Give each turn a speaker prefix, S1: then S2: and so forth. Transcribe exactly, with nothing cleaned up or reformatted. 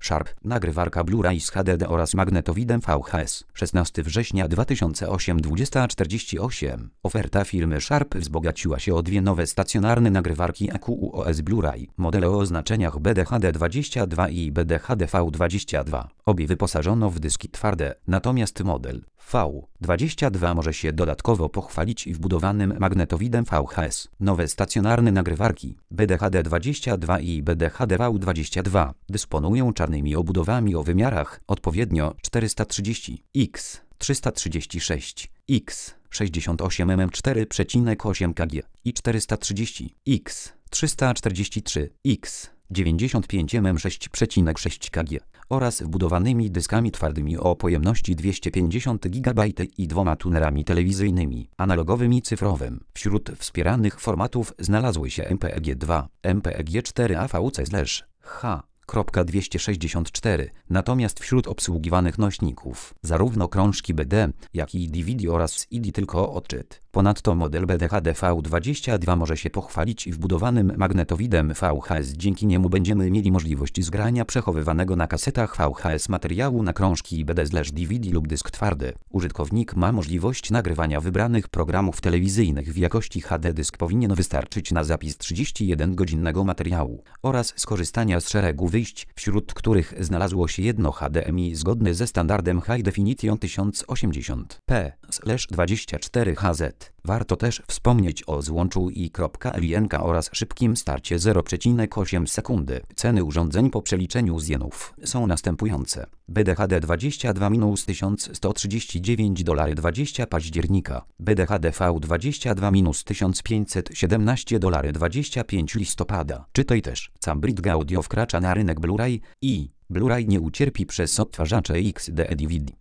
S1: Sharp, nagrywarka Blu-ray z H D D oraz magnetowidem V H S. szesnastego września dwa tysiące ósmego, dwudziesta czterdzieści osiem. Oferta firmy Sharp wzbogaciła się o dwie nowe stacjonarne nagrywarki E Q U O S Blu-ray. Modele o oznaczeniach B D H D dwadzieścia dwa i B D H D V dwadzieścia dwa. Obie wyposażono w dyski twarde, natomiast model V dwadzieścia dwa może się dodatkowo pochwalić wbudowanym magnetowidem V H S. Nowe stacjonarne nagrywarki B D H D dwadzieścia dwa i B D H D V dwadzieścia dwa dysponują czarnymi obudowami o wymiarach odpowiednio czterysta trzydzieści na trzysta trzydzieści sześć na sześćdziesiąt osiem milimetrów cztery przecinek osiem kg i czterysta trzydzieści na trzysta czterdzieści trzy na dziewięćdziesiąt pięć milimetrów sześć przecinek sześć kg oraz wbudowanymi dyskami twardymi o pojemności dwieście pięćdziesiąt gigabajtów i dwoma tunerami telewizyjnymi, analogowym i cyfrowym. Wśród wspieranych formatów znalazły się M P E G dwa, M P E G cztery A V C/H. dwieście sześćdziesiąt cztery, natomiast wśród obsługiwanych nośników zarówno krążki B D, jak i D V D oraz C D tylko odczyt. Ponadto model B D H D V dwadzieścia dwa może się pochwalić wbudowanym magnetowidem V H S. Dzięki niemu będziemy mieli możliwość zgrania przechowywanego na kasetach V H S materiału na krążki B D/D V D lub dysk twardy. Użytkownik ma możliwość nagrywania wybranych programów telewizyjnych w jakości H D. Dysk powinien wystarczyć na zapis trzydziestojednogodzinnego materiału oraz skorzystania z szeregu wyjść, wśród których znalazło się jedno H D M I zgodne ze standardem High Definition tysiąc osiemdziesiąt p dwadzieścia cztery H Z. Warto też wspomnieć o złączu I.L K oraz szybkim starcie zero przecinek osiem sekundy. Ceny urządzeń po przeliczeniu z jenów są następujące. B D H D dwadzieścia dwa minus tysiąc sto trzydzieści dziewięć dolarów dwudziestego października, B D H D V dwadzieścia dwa minus tysiąc pięćset siedemnaście dolarów dwudziestego piątego listopada. Czytaj też. Cambridge Audio wkracza na rynek Blu-ray i Blu-ray nie ucierpi przez odtwarzacze X D D V D.